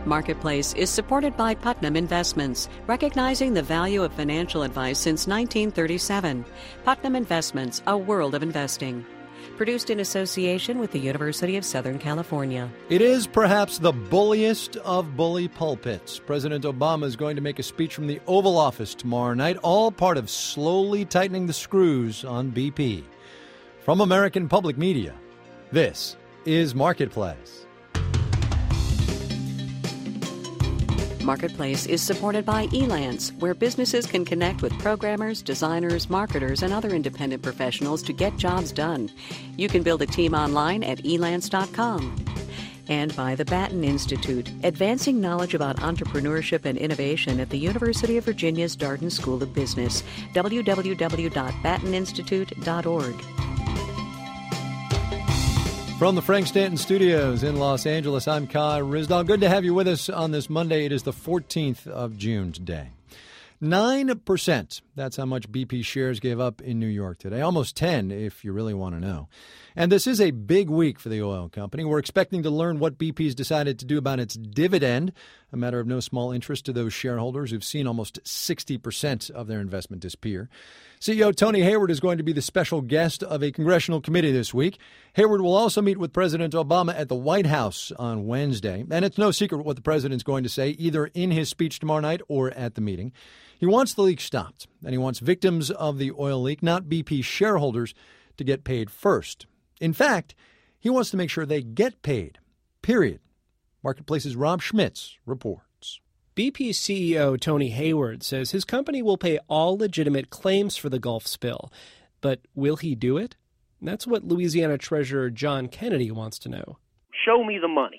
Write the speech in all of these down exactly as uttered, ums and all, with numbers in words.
Marketplace is supported by Putnam Investments, recognizing the value of financial advice since nineteen thirty-seven. Putnam Investments, a world of investing. Produced in association with the University of Southern California. It is perhaps the bulliest of bully pulpits. President Obama is going to make a speech from the Oval Office tomorrow night, all part of slowly tightening the screws on B P. From American Public Media, this is Marketplace. Marketplace is supported by Elance, where businesses can connect with programmers, designers, marketers, and other independent professionals to get jobs done. You can build a team online at elance dot com. And by the Batten Institute, advancing knowledge about entrepreneurship and innovation at the University of Virginia's Darden School of Business. w w w dot batten institute dot org. From the Frank Stanton Studios in Los Angeles, I'm Kai Ryssdal. Good to have you with us on this Monday. It is the fourteenth of June today. nine percent. That's how much B P shares gave up in New York today. Almost ten, if you really want to know. And this is a big week for the oil company. We're expecting to learn what B P's decided to do about its dividend, a matter of no small interest to those shareholders who've seen almost sixty percent of their investment disappear. C E O Tony Hayward is going to be the special guest of a congressional committee this week. Hayward will also meet with President Obama at the White House on Wednesday. And it's no secret what the president's going to say, either in his speech tomorrow night or at the meeting. He wants the leak stopped, and he wants victims of the oil leak, not B P shareholders, to get paid first. In fact, he wants to make sure they get paid, period. Marketplace's Rob Schmitz reports. B P C E O Tony Hayward says his company will pay all legitimate claims for the Gulf spill. But will he do it? That's what Louisiana Treasurer John Kennedy wants to know. Show me the money.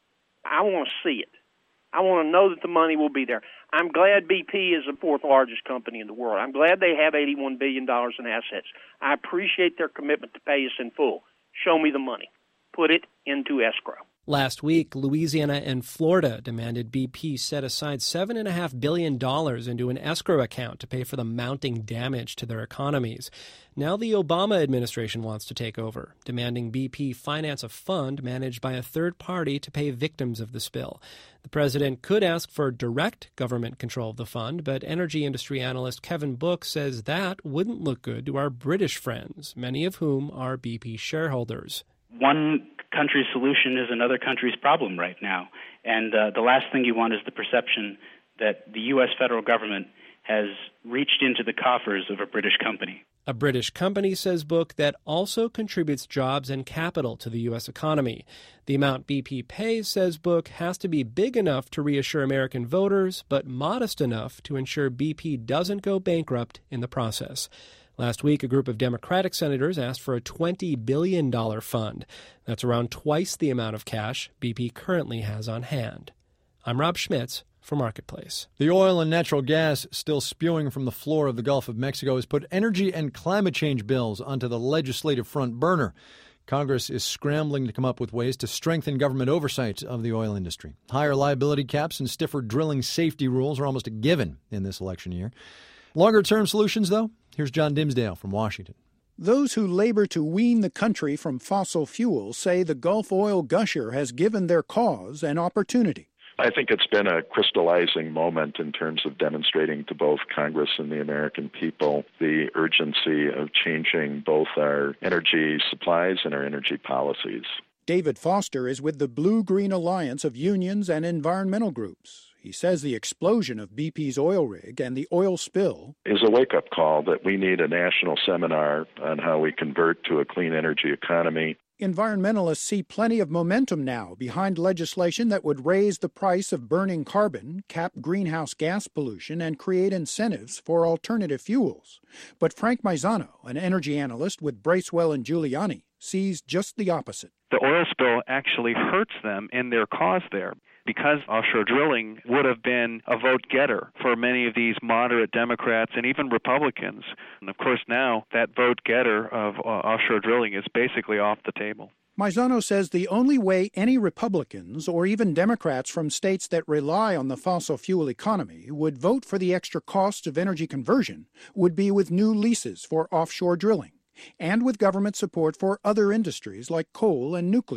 I want to see it. I want to know that the money will be there. I'm glad B P is the fourth largest company in the world. I'm glad they have eighty-one billion dollars in assets. I appreciate their commitment to pay us in full. Show me the money. Put it into escrow. Last week, Louisiana and Florida demanded B P set aside seven point five billion dollars into an escrow account to pay for the mounting damage to their economies. Now the Obama administration wants to take over, demanding B P finance a fund managed by a third party to pay victims of the spill. The president could ask for direct government control of the fund, but energy industry analyst Kevin Book says that wouldn't look good to our British friends, many of whom are B P shareholders. One country's solution is another country's problem right now. And uh, the last thing you want is the perception that the U S federal government has reached into the coffers of a British company. A British company, says Book, that also contributes jobs and capital to the U S economy. The amount B P pays, says Book, has to be big enough to reassure American voters, but modest enough to ensure B P doesn't go bankrupt in the process. Last week, a group of Democratic senators asked for a twenty billion dollars fund. That's around twice the amount of cash B P currently has on hand. I'm Rob Schmitz for Marketplace. The oil and natural gas still spewing from the floor of the Gulf of Mexico has put energy and climate change bills onto the legislative front burner. Congress is scrambling to come up with ways to strengthen government oversight of the oil industry. Higher liability caps and stiffer drilling safety rules are almost a given in this election year. Longer-term solutions, though? Here's John Dimsdale from Washington. Those who labor to wean the country from fossil fuels say the Gulf oil gusher has given their cause an opportunity. I think it's been a crystallizing moment in terms of demonstrating to both Congress and the American people the urgency of changing both our energy supplies and our energy policies. David Foster is with the Blue-Green Alliance of unions and environmental groups. He says the explosion of B P's oil rig and the oil spill is a wake-up call that we need a national seminar on how we convert to a clean energy economy. Environmentalists see plenty of momentum now behind legislation that would raise the price of burning carbon, cap greenhouse gas pollution, and create incentives for alternative fuels. But Frank Maisano, an energy analyst with Bracewell and Giuliani, sees just the opposite. The oil spill actually hurts them in their cause there, because offshore drilling would have been a vote-getter for many of these moderate Democrats and even Republicans. And of course now that vote-getter of uh, offshore drilling is basically off the table. Maisano says the only way any Republicans or even Democrats from states that rely on the fossil fuel economy would vote for the extra cost of energy conversion would be with new leases for offshore drilling and with government support for other industries like coal and nuclear.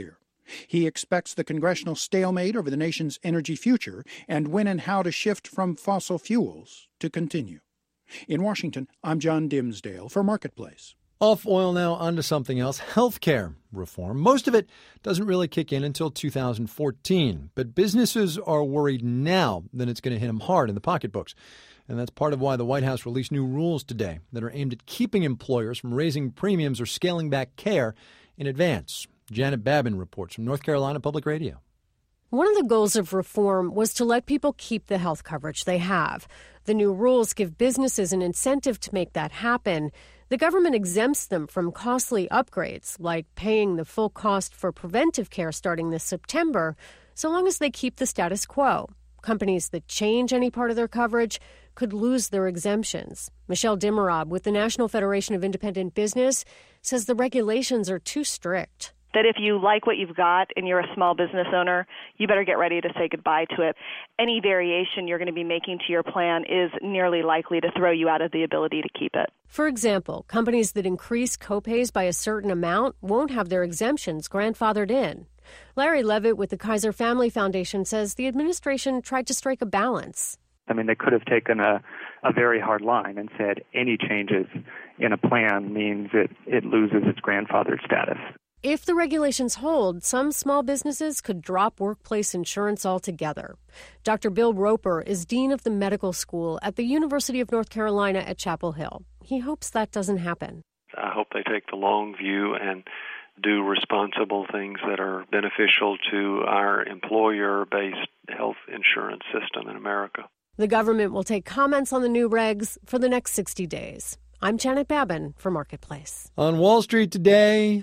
He expects the congressional stalemate over the nation's energy future and when and how to shift from fossil fuels to continue. In Washington, I'm John Dimsdale for Marketplace. Off oil now, onto something else, healthcare reform. Most of it doesn't really kick in until two thousand fourteen, but businesses are worried now that it's going to hit them hard in the pocketbooks. And that's part of why the White House released new rules today that are aimed at keeping employers from raising premiums or scaling back care in advance. Janet Babin reports from North Carolina Public Radio. One of the goals of reform was to let people keep the health coverage they have. The new rules give businesses an incentive to make that happen. The government exempts them from costly upgrades, like paying the full cost for preventive care starting this September, so long as they keep the status quo. Companies that change any part of their coverage could lose their exemptions. Michelle Dimmerab with the National Federation of Independent Business says the regulations are too strict. That if you like what you've got and you're a small business owner, you better get ready to say goodbye to it. Any variation you're going to be making to your plan is nearly likely to throw you out of the ability to keep it. For example, companies that increase copays by a certain amount won't have their exemptions grandfathered in. Larry Levitt with the Kaiser Family Foundation says the administration tried to strike a balance. I mean, they could have taken a, a very hard line and said any changes in a plan means it, it loses its grandfathered status. If the regulations hold, some small businesses could drop workplace insurance altogether. Doctor Bill Roper is dean of the medical school at the University of North Carolina at Chapel Hill. He hopes that doesn't happen. I hope they take the long view and do responsible things that are beneficial to our employer-based health insurance system in America. The government will take comments on the new regs for the next sixty days. I'm Janet Babin for Marketplace. On Wall Street today,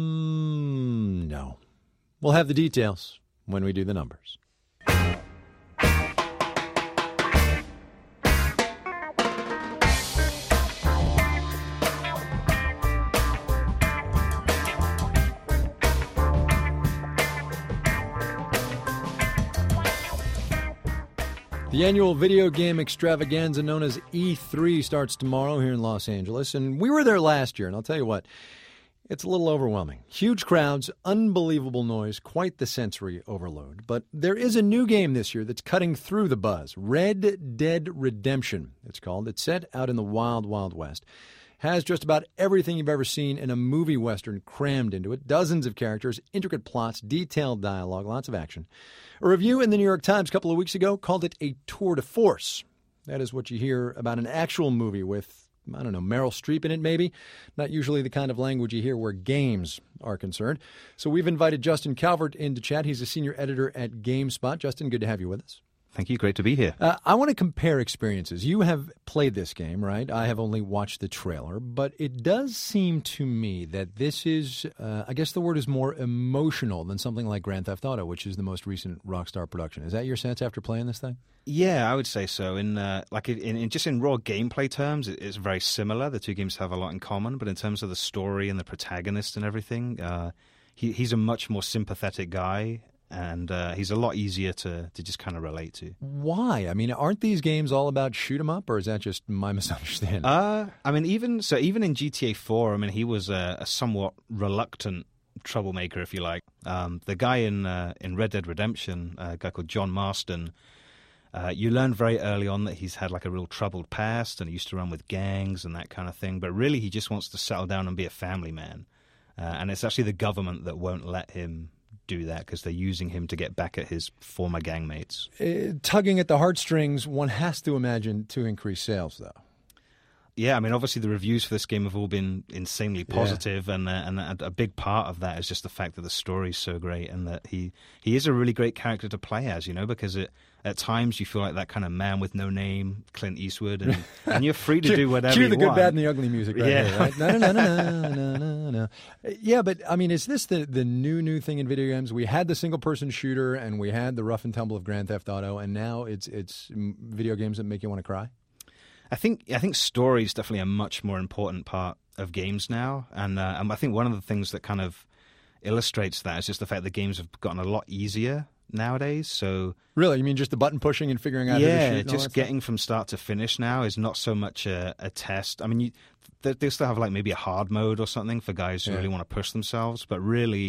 mm, no. We'll have the details when we do the numbers. The annual video game extravaganza known as E three starts tomorrow here in Los Angeles, and we were there last year, and I'll tell you what, it's a little overwhelming. Huge crowds, unbelievable noise, quite the sensory overload. But there is a new game this year that's cutting through the buzz. Red Dead Redemption, it's called. It's set out in the wild, wild west. Has just about everything you've ever seen in a movie western crammed into it. Dozens of characters, intricate plots, detailed dialogue, lots of action. A review in the New York Times a couple of weeks ago called it a tour de force. That is what you hear about an actual movie with, I don't know, Meryl Streep in it maybe. Not usually the kind of language you hear where games are concerned. So we've invited Justin Calvert in to chat. He's a senior editor at GameSpot. Justin, good to have you with us. Thank you. Great to be here. Uh, I want to compare experiences. You have played this game, right? I have only watched the trailer, but it does seem to me that this is, uh, I guess the word is more emotional than something like Grand Theft Auto, which is the most recent Rockstar production. Is that your sense after playing this thing? Yeah, I would say so. In uh, like in, in just in raw gameplay terms, it, it's very similar. The two games have a lot in common, but in terms of the story and the protagonist and everything, uh, he, he's a much more sympathetic guy. And uh, he's a lot easier to, to just kind of relate to. Why? I mean, aren't these games all about shoot 'em up, or is that just my misunderstanding? Uh, I mean, even so, even in G T A four, I mean, he was a, a somewhat reluctant troublemaker, if you like. Um, the guy in uh, in Red Dead Redemption, uh, a guy called John Marston, uh, you learn very early on that he's had like a real troubled past and he used to run with gangs and that kind of thing. But really, he just wants to settle down and be a family man. Uh, and it's actually the government that won't let him do that because they're using him to get back at his former gang mates. Uh, tugging at the heartstrings, one has to imagine, to increase sales, though. Yeah, I mean, obviously the reviews for this game have all been insanely positive, yeah. and uh, and a, a big part of that is just the fact that the story's so great and that he, he is a really great character to play as, you know, because it, at times you feel like that kind of man with no name, Clint Eastwood, and, and you're free to do whatever you want. Cue the good, bad, and the ugly music right yeah. here, right? No, no, no, no, no, no, no, no. Yeah, but, I mean, is this the, the new, new thing in video games? We had the single-person shooter, and we had the rough and tumble of Grand Theft Auto, and now it's it's video games that make you want to cry? I think I think story is definitely a much more important part of games now, and uh, I think one of the things that kind of illustrates that is just the fact that games have gotten a lot easier nowadays. So really, you mean just the button pushing and figuring out yeah, who to shoot? Just getting from start to finish now is not so much a, a test. I mean, you, they, they still have like maybe a hard mode or something for guys who yeah. really want to push themselves, but really,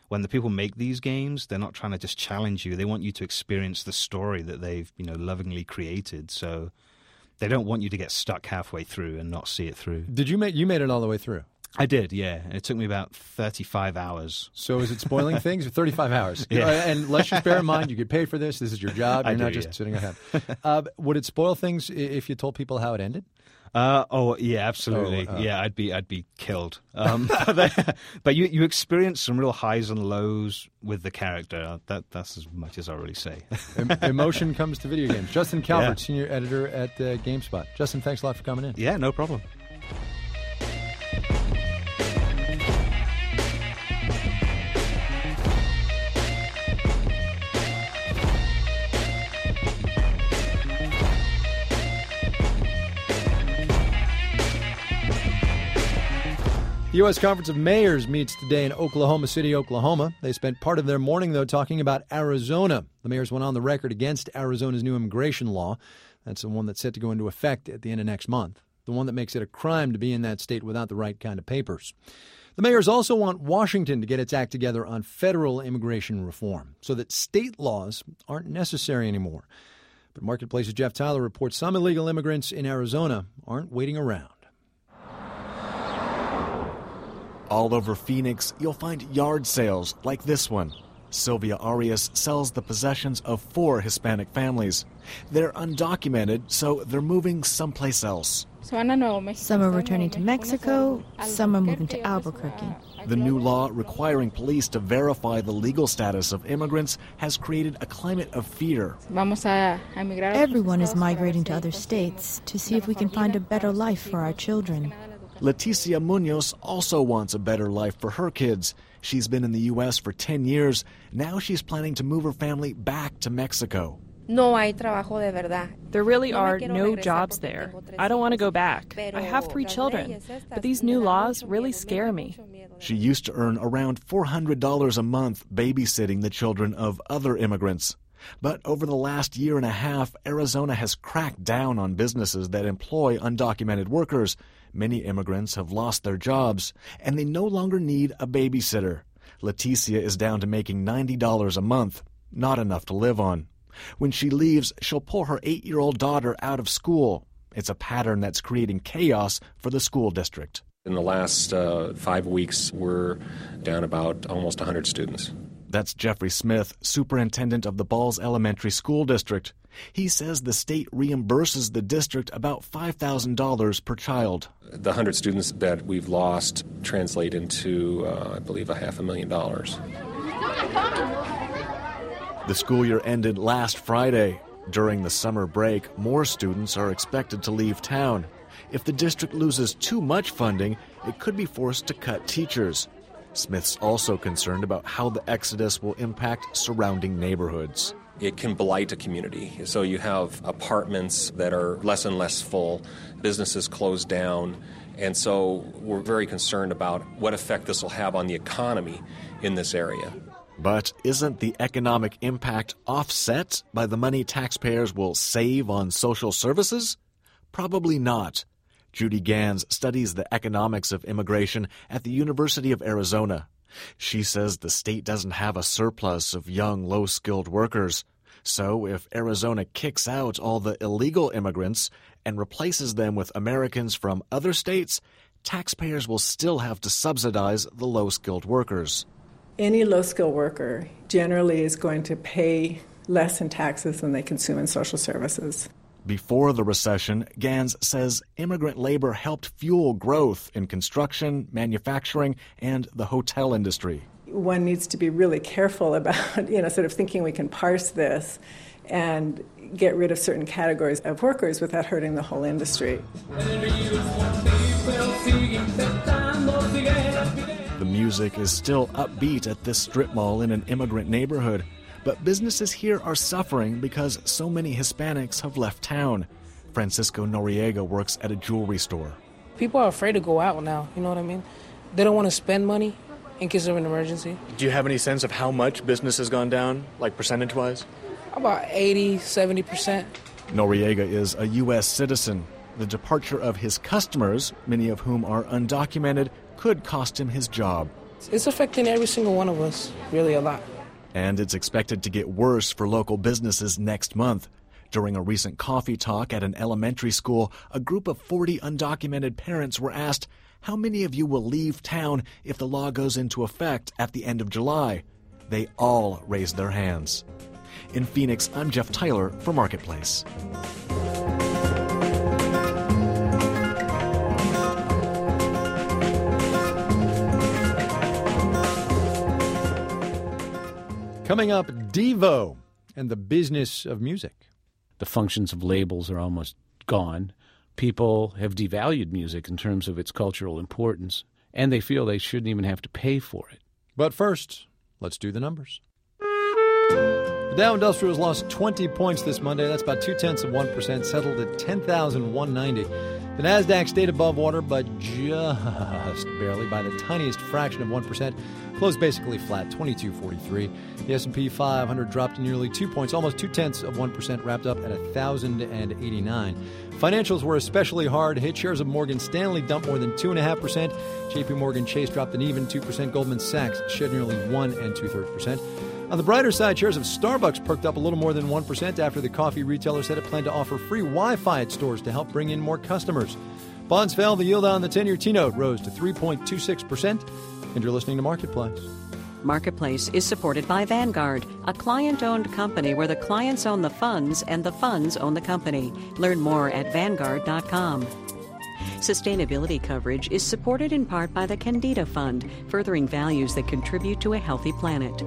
when the people make these games, they're not trying to just challenge you. They want you to experience the story that they've, you know, lovingly created. So they don't want you to get stuck halfway through and not see it through. Did you make you made it all the way through? I did, yeah. It took me about thirty-five hours. So is it spoiling things? thirty-five hours. Yeah. And let's just bear in mind, you get paid for this. This is your job. You're I not do, just yeah. sitting around. Uh, would it spoil things if you told people how it ended? Uh, oh yeah, absolutely. Oh, uh, yeah, I'd be I'd be killed. Um, but but you you experience some real highs and lows with the character. That that's as much as I really say. Emotion comes to video games. Justin Calvert, Yeah. senior editor at uh, GameSpot. Justin, thanks a lot for coming in. Yeah, no problem. The U S Conference of Mayors meets today in Oklahoma City, Oklahoma. They spent part of their morning, though, talking about Arizona. The mayors went on the record against Arizona's new immigration law. That's the one that's set to go into effect at the end of next month, the one that makes it a crime to be in that state without the right kind of papers. The mayors also want Washington to get its act together on federal immigration reform so that state laws aren't necessary anymore. But Marketplace's Jeff Tyler reports some illegal immigrants in Arizona aren't waiting around. All over Phoenix, you'll find yard sales like this one. Sylvia Arias sells the possessions of four Hispanic families. They're undocumented, so they're moving someplace else. Some are returning to Mexico, some are moving to Albuquerque. The new law requiring police to verify the legal status of immigrants has created a climate of fear. Everyone is migrating to other states to see if we can find a better life for our children. Leticia Munoz also wants a better life for her kids. She's been in the U S for ten years. Now she's planning to move her family back to Mexico. There really are no jobs there. I don't want to go back. I have three children, but these new laws really scare me. She used to earn around four hundred dollars a month babysitting the children of other immigrants. But over the last year and a half, Arizona has cracked down on businesses that employ undocumented workers. Many immigrants have lost their jobs, and they no longer need a babysitter. Leticia is down to making ninety dollars a month, not enough to live on. When she leaves, she'll pull her eight-year-old daughter out of school. It's a pattern that's creating chaos for the school district. In the last uh, five weeks, we're down about almost one hundred students. That's Jeffrey Smith, superintendent of the Balls Elementary School District. He says the state reimburses the district about five thousand dollars per child. The one hundred students that we've lost translate into, uh, I believe, a half a million dollars. The school year ended last Friday. During the summer break, more students are expected to leave town. If the district loses too much funding, it could be forced to cut teachers. Smith's also concerned about how the exodus will impact surrounding neighborhoods. It can blight a community. So you have apartments that are less and less full, businesses close down, and so we're very concerned about what effect this will have on the economy in this area. But isn't the economic impact offset by the money taxpayers will save on social services? Probably not. Judy Gans studies the economics of immigration at the University of Arizona. She says the state doesn't have a surplus of young, low-skilled workers. So if Arizona kicks out all the illegal immigrants and replaces them with Americans from other states, taxpayers will still have to subsidize the low-skilled workers. Any low-skilled worker generally is going to pay less in taxes than they consume in social services. Before the recession, Gans says immigrant labor helped fuel growth in construction, manufacturing, and the hotel industry. One needs to be really careful about, you know, sort of thinking we can parse this and get rid of certain categories of workers without hurting the whole industry. The music is still upbeat at this strip mall in an immigrant neighborhood. But businesses here are suffering because so many Hispanics have left town. Francisco Noriega works at a jewelry store. People are afraid to go out now, you know what I mean? They don't want to spend money in case of an emergency. Do you have any sense of how much business has gone down, like percentage-wise? About eighty, seventy percent. Noriega is a U S citizen. The departure of his customers, many of whom are undocumented, could cost him his job. It's affecting every single one of us, really a lot. And it's expected to get worse for local businesses next month. During a recent coffee talk at an elementary school, a group of forty undocumented parents were asked, how many of you will leave town if the law goes into effect at the end of July? They all raised their hands. In Phoenix, I'm Jeff Tyler for Marketplace. Coming up, Devo and the business of music. The functions of labels are almost gone. People have devalued music in terms of its cultural importance, and they feel they shouldn't even have to pay for it. But first, let's do the numbers. The Dow Industrial has lost twenty points this Monday. That's about two-tenths of one percent, settled at ten thousand one hundred ninety. The Nasdaq stayed above water, but just barely by the tiniest fraction of one percent. Closed basically flat, twenty-two forty-three. The S and P five hundred dropped nearly two points, almost two-tenths of one percent, wrapped up at one thousand eighty-nine. Financials were especially hard hit. Shares of Morgan Stanley dumped more than two point five percent. J P Morgan Chase dropped an even two percent. Goldman Sachs shed nearly one and two-thirds percent. On the brighter side, shares of Starbucks perked up a little more than one percent after the coffee retailer said it planned to offer free Wi-Fi at stores to help bring in more customers. Bonds fell. The yield on the ten-year T-note rose to three point two six percent. And you're listening to Marketplace. Marketplace is supported by Vanguard, a client-owned company where the clients own the funds and the funds own the company. Learn more at Vanguard dot com. Sustainability coverage is supported in part by the Candida Fund, furthering values that contribute to a healthy planet.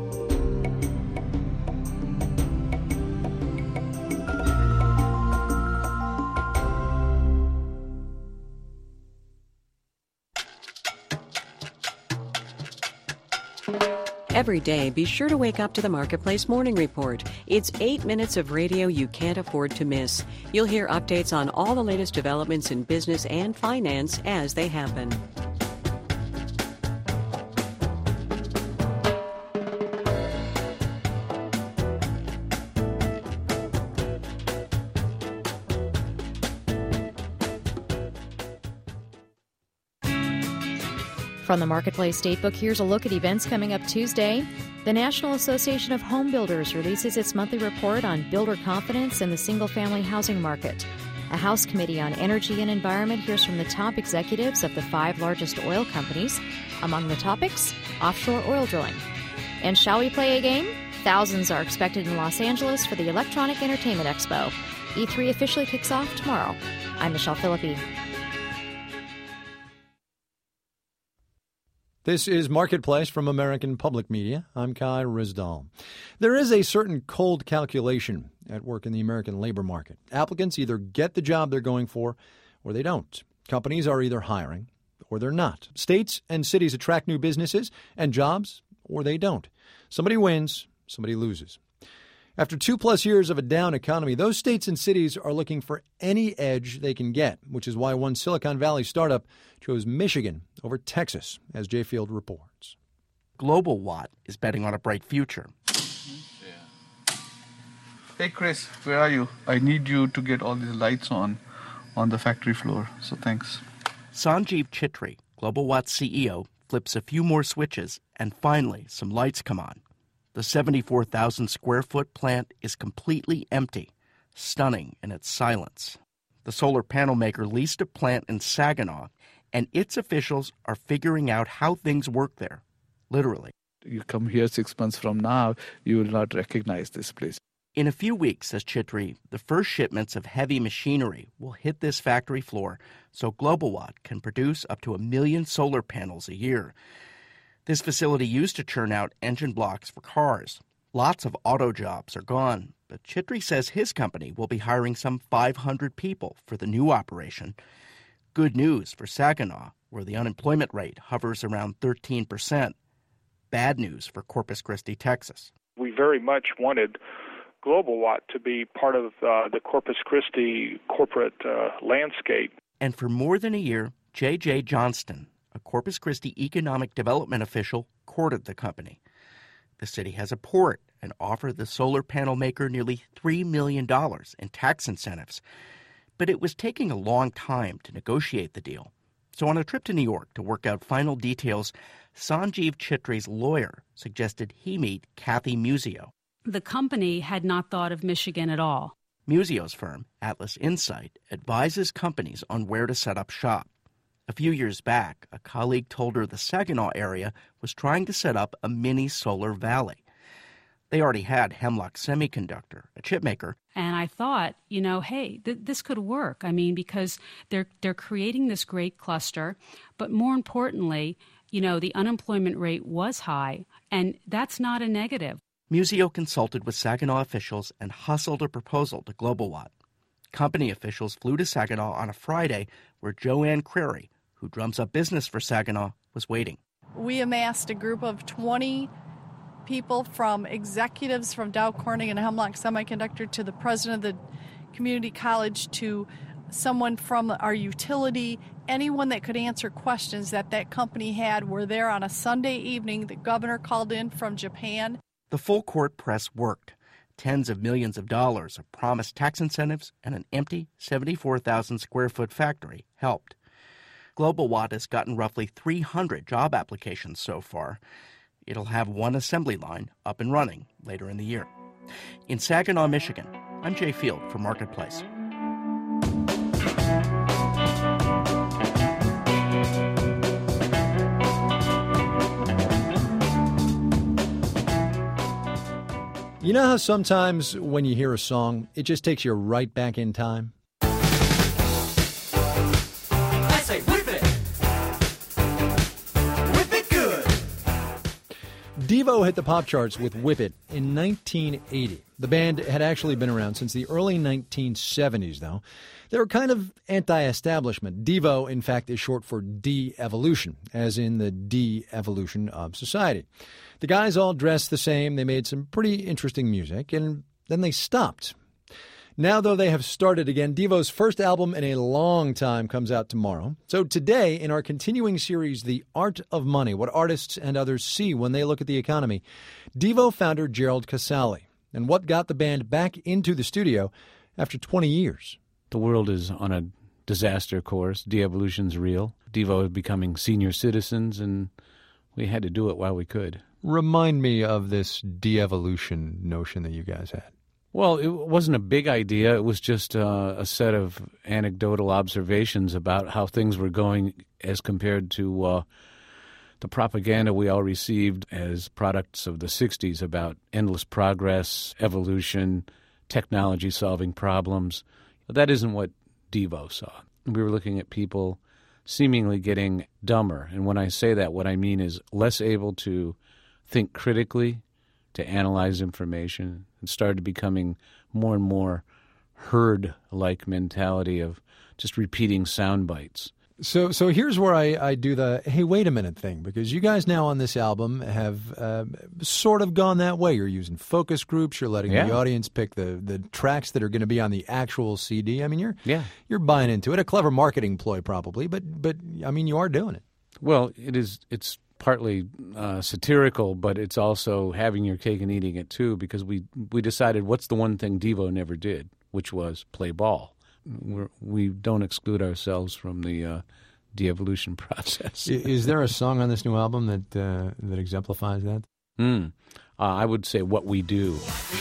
Every day, be sure to wake up to the Marketplace Morning Report. It's eight minutes of radio you can't afford to miss. You'll hear updates on all the latest developments in business and finance as they happen. From the Marketplace Datebook, here's a look at events coming up Tuesday. The National Association of Home Builders releases its monthly report on builder confidence in the single-family housing market. A House Committee on Energy and Environment hears from the top executives of the five largest oil companies. Among the topics, offshore oil drilling. And shall we play a game? Thousands are expected in Los Angeles for the Electronic Entertainment Expo. E three officially kicks off tomorrow. I'm Michelle Philippi. This is Marketplace from American Public Media. I'm Kai Rizdal. There is a certain cold calculation at work in the American labor market. Applicants either get the job they're going for or they don't. Companies are either hiring or they're not. States and cities attract new businesses and jobs or they don't. Somebody wins, somebody loses. After two-plus years of a down economy, those states and cities are looking for any edge they can get, which is why one Silicon Valley startup chose Michigan over Texas, as Jay Field reports. Global Watt is betting on a bright future. Hey, Chris, where are you? I need you to get all these lights on on the factory floor, so thanks. Sanjeev Chitri, Global Watt's C E O, flips a few more switches, and finally some lights come on. The seventy-four thousand square foot plant is completely empty, stunning in its silence. The solar panel maker leased a plant in Saginaw, and its officials are figuring out how things work there, literally. You come here six months from now, you will not recognize this place. In a few weeks, says Chitri, the first shipments of heavy machinery will hit this factory floor so Global Watt can produce up to a million solar panels a year. This facility used to churn out engine blocks for cars. Lots of auto jobs are gone, but Chitri says his company will be hiring some five hundred people for the new operation. Good news for Saginaw, where the unemployment rate hovers around thirteen percent. Bad news for Corpus Christi, Texas. We very much wanted Global Watt to be part of uh, the Corpus Christi corporate uh, landscape. And for more than a year, J J. Johnston, a Corpus Christi economic development official, courted the company. The city has a port and offered the solar panel maker nearly three million dollars in tax incentives. But it was taking a long time to negotiate the deal. So on a trip to New York to work out final details, Sanjeev Chitri's lawyer suggested he meet Kathy Musio. The company had not thought of Michigan at all. Musio's firm, Atlas Insight, advises companies on where to set up shop. A few years back, a colleague told her the Saginaw area was trying to set up a mini solar valley. They already had Hemlock Semiconductor, a chip maker. And I thought, you know, hey, th- this could work. I mean, because they're they're creating this great cluster, but more importantly, you know, the unemployment rate was high, and that's not a negative. Musio consulted with Saginaw officials and hustled a proposal to GlobalWatt. Company officials flew to Saginaw on a Friday where Joanne Crary, who drums up business for Saginaw, was waiting. We amassed a group of twenty people, from executives from Dow Corning and Hemlock Semiconductor to the president of the community college to someone from our utility. Anyone that could answer questions that that company had were there on a Sunday evening. The governor called in from Japan. The full court press worked. Tens of millions of dollars of promised tax incentives and an empty seventy-four thousand square foot factory helped. GlobalWatt has gotten roughly three hundred job applications so far. It'll have one assembly line up and running later in the year. In Saginaw, Michigan, I'm Jay Field for Marketplace. You know how sometimes when you hear a song, it just takes you right back in time? I say whip it! Whip it good! Devo hit the pop charts with Whip It in nineteen eighty. The band had actually been around since the early nineteen seventies, though. They were kind of anti-establishment. Devo, in fact, is short for de-evolution, as in the de-evolution of society. The guys all dressed the same. They made some pretty interesting music, and then they stopped. Now, though, they have started again. Devo's first album in a long time comes out tomorrow. So today, in our continuing series, The Art of Money, What Artists and Others See When They Look at the Economy, Devo founder Gerald Casale, and what got the band back into the studio after twenty years. The world is on a disaster course. De-evolution's real. Devo is becoming senior citizens, and we had to do it while we could. Remind me of this de-evolution notion that you guys had. Well, it wasn't a big idea. It was just uh, a set of anecdotal observations about how things were going as compared to uh, the propaganda we all received as products of the sixties about endless progress, evolution, technology solving problems. But that isn't what Devo saw. We were looking at people seemingly getting dumber. And when I say that, what I mean is less able to think critically, to analyze information, and started becoming more and more herd-like mentality of just repeating sound bites. So so here's where I, I do the, hey, wait a minute thing, because you guys now on this album have uh, sort of gone that way. You're using focus groups. You're letting Yeah. the audience pick the, the tracks that are going to be on the actual C D. I mean, you're Yeah. you're buying into it. A clever marketing ploy probably, but, but I mean, you are doing it. Well, it is. It's partly uh, satirical, but it's also having your cake and eating it too, because we, we decided what's the one thing Devo never did, which was play ball. We're, we don't exclude ourselves from the uh, de-evolution process. I- Is there a song on this new album that uh, that exemplifies that? Mm. Uh, I would say What We Do.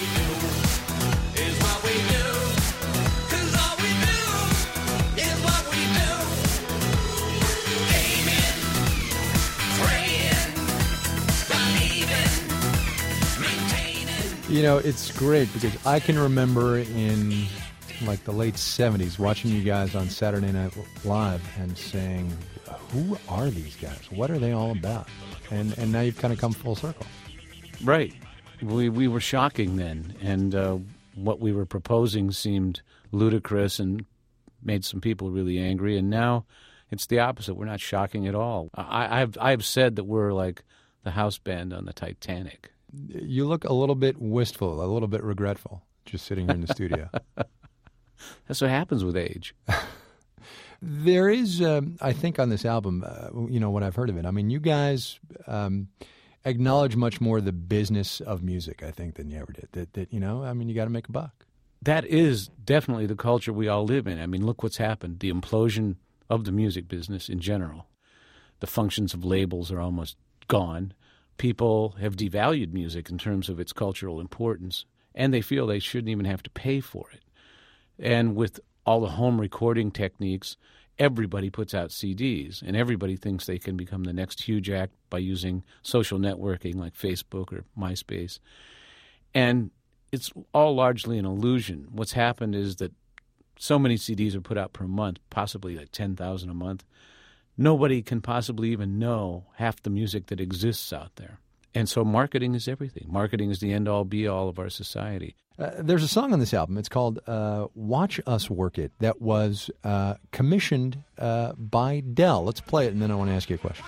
You know, it's great because I can remember in like the late seventies watching you guys on Saturday Night Live and saying, who are these guys? What are they all about? And and now you've kind of come full circle. Right. We we were shocking then, and uh, what we were proposing seemed ludicrous and made some people really angry, and now it's the opposite. We're not shocking at all. I, I've I've said that we're like the house band on the Titanic. You look a little bit wistful, a little bit regretful, just sitting here in the studio. That's what happens with age. There is, um, I think, on this album, uh, you know, what I've heard of it, I mean, you guys um, acknowledge much more the business of music, I think, than you ever did. That, that you know, I mean, you got to make a buck. That is definitely the culture we all live in. I mean, look what's happened. The implosion of the music business in general. The functions of labels are almost gone. People have devalued music in terms of its cultural importance, and they feel they shouldn't even have to pay for it. And with all the home recording techniques, everybody puts out C Ds, and everybody thinks they can become the next huge act by using social networking like Facebook or MySpace. And it's all largely an illusion. What's happened is that so many C Ds are put out per month, possibly like ten thousand a month. Nobody can possibly even know half the music that exists out there. And so marketing is everything. Marketing is the end-all, be-all of our society. Uh, there's a song on this album. It's called uh, Watch Us Work It that was uh, commissioned uh, by Dell. Let's play it, and then I want to ask you a question.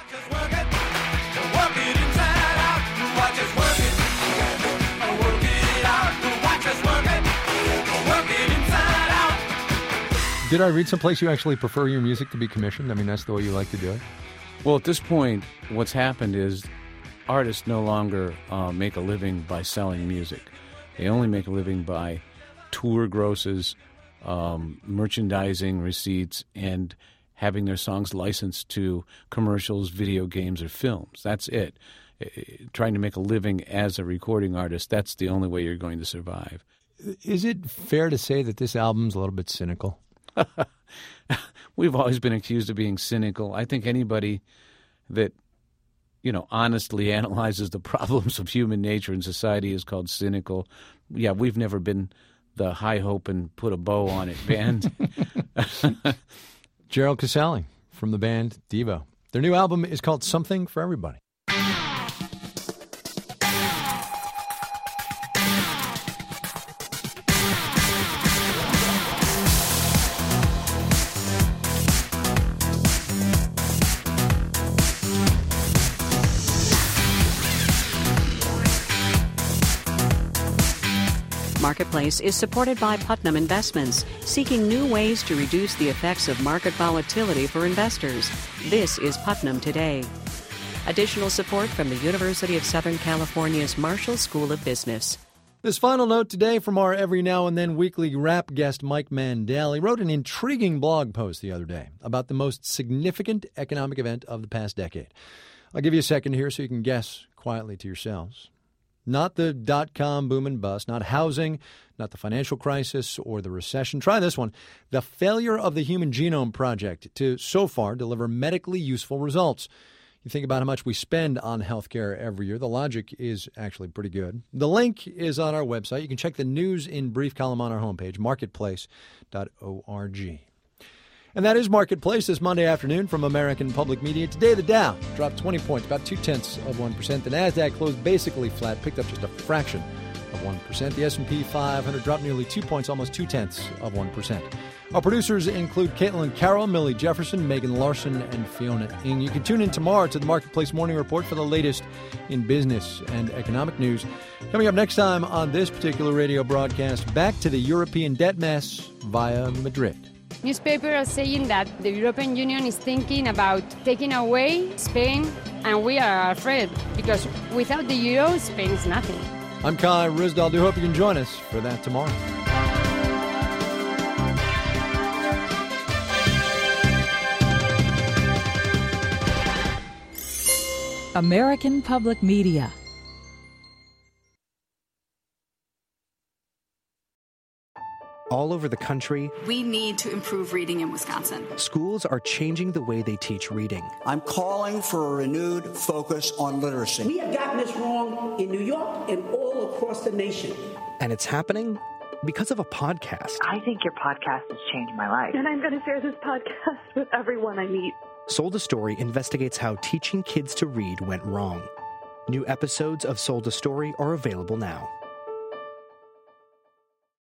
Did I read someplace you actually prefer your music to be commissioned? I mean, that's the way you like to do it? Well, at this point, what's happened is artists no longer uh, make a living by selling music. They only make a living by tour grosses, um, merchandising receipts, and having their songs licensed to commercials, video games, or films. That's it. Trying to make a living as a recording artist, that's the only way you're going to survive. Is it fair to say that this album's a little bit cynical? We've always been accused of being cynical. I think anybody that, you know, honestly analyzes the problems of human nature and society is called cynical. Yeah, we've never been the high hope and put a bow on it band. Gerald Casale from the band Devo. Their new album is called Something for Everybody. Marketplace is supported by Putnam Investments, seeking new ways to reduce the effects of market volatility for investors. This is Putnam Today. Additional support from the University of Southern California's Marshall School of Business. This final note today from our every now and then weekly rap guest Mike Mandel. He wrote an intriguing blog post the other day about the most significant economic event of the past decade. I'll give you a second here so you can guess quietly to yourselves. Not the dot-com boom and bust, not housing, not the financial crisis or the recession. Try this one. The failure of the Human Genome Project to so far deliver medically useful results. You think about how much we spend on healthcare every year. The logic is actually pretty good. The link is on our website. You can check the news in brief column on our homepage, marketplace dot org. And that is Marketplace this Monday afternoon from American Public Media. Today, the Dow dropped twenty points, about two-tenths of one percent. The NASDAQ closed basically flat, picked up just a fraction of one percent. The S and P five hundred dropped nearly two points, almost two-tenths of one percent. Our producers include Caitlin Carroll, Millie Jefferson, Megan Larson, and Fiona Ng. You can tune in tomorrow to the Marketplace Morning Report for the latest in business and economic news. Coming up next time on this particular radio broadcast, back to the European debt mess via Madrid. Newspapers are saying that the European Union is thinking about taking away Spain, and we are afraid because without the euro, Spain is nothing. I'm Kai Ryssdal. I do hope you can join us for that tomorrow. American Public Media. All over the country, we need to improve reading in Wisconsin. Schools are changing the way they teach reading. I'm calling for a renewed focus on literacy. We have gotten this wrong in New York and all across the nation. And it's happening because of a podcast. I think your podcast has changed my life. And I'm going to share this podcast with everyone I meet. Sold a Story investigates how teaching kids to read went wrong. New episodes of Sold a Story are available now.